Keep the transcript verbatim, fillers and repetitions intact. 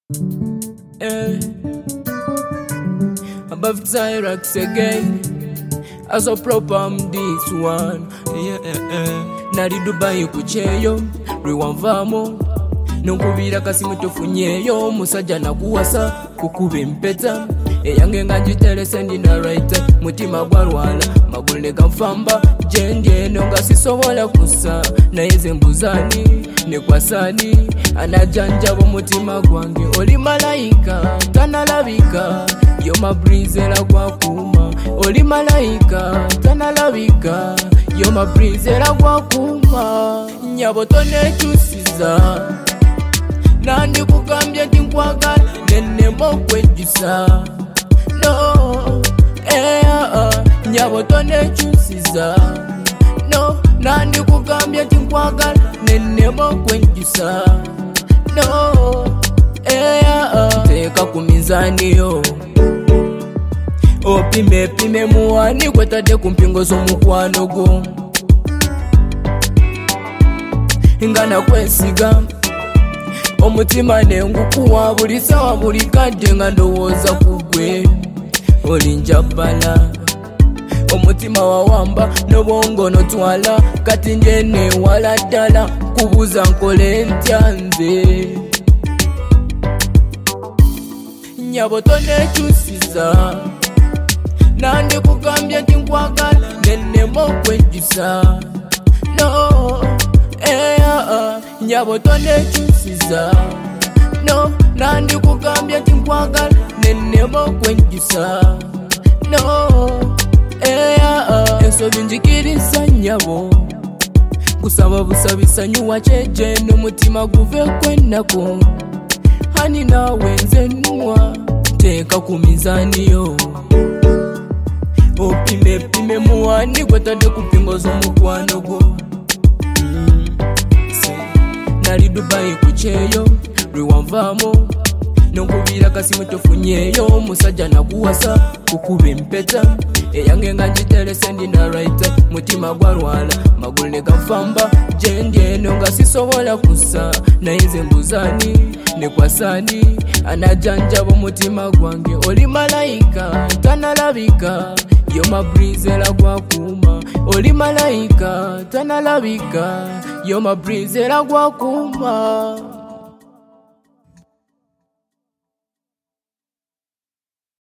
Eh, above Tyrax again. As a proper this one. Yeah, eh, eh. Nari Dubai kucheyo, riwanvamo. Nunkubira kasimu tofunyeyo, musajja na kuwasa, kukuba empeta. Eyange nga njiterese ndina right, mutima gwarwala, magulu ne ganfamba, jendye no nga sisobola kusa, naye ze mbuzani, ne kwasani, anajanjaba mutima gwange, oli malayika, tanalabika, yo mabrize la gwakuma, oli malayika, tanalabika, yo mabrize la gwakuma, nyabo tonekyusiza, nandi kugambye nti nkwagala, nenemo kwejjusa. No, eh, uh, nyabo tonekyusiza. No, nandi kugambye nti nkwagala, nenemo kwenjusa. No, eh, uh, teka ku mizani yo, opime pime muwani kwetadde ku mpingo z'omukwano gwo, nga nakwesiga omutima nengukuwa buli sawa buli kadde nga ndowooza ku ggwe, oli njabala omutima wawamba n'obwongo notwala, kati nje newala ddala kubuuza nkole ntya nze, nyabo tonekyusiza, nandi kugambye nti nkwagala nenemo okwejjusa. No, eh, uh, nyabo tonekyusiza. No, nandi kugambye nti nkwagala nenemo okwenjusa. No, eh, uh, ensobi njikiriza nyabo, kusaba busabisa nyuwa kyeje n'omutima guve kwenako, hani nawe nze nwa, teka ku mizani yo, opime pime muwani kwetadde ku mpingo z'omukwano gwo. Nali Dubai kucheyo, riwanvamo, nunkubira kasimu tofunyeyo, musajja na kuwasa, kukuba empeta. Eyange nga njiterese ndina right, mutima gwarwala, magulu ne ganfamba, jendye no nga sisobola kusa, naye ze mbuzani, ne kwasani, anajanjaba mutima gwange, oli malayika, tanalabika, yo mabrize la gwakuma, oli malayika, tanalabika, yo mabrize la gwakuma.